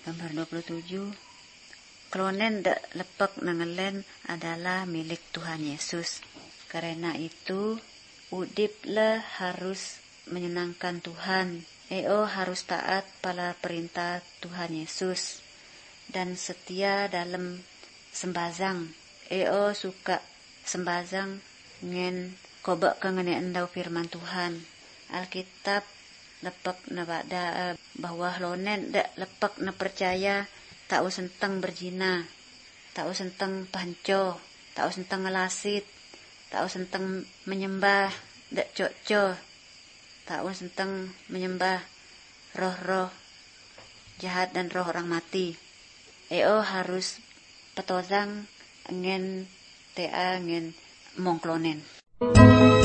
Gambar 27. Klonen dak lepek nangelen adalah milik Tuhan Yesus. Karena itu, udiplah harus menyenangkan Tuhan. Harus taat pada perintah Tuhan Yesus dan setia dalam sembazang. Suka sembazang ngen kobak kengene endau firman Tuhan. Alkitab lepek na bada bahwa lonen dak lepek na percaya tak senteng berzina, tak senteng panco, tak senteng ngelasit, tak senteng menyembah dak coco, tak senteng menyembah roh-roh jahat dan roh orang mati. Harus petozang ngen tea ngen mongklonen.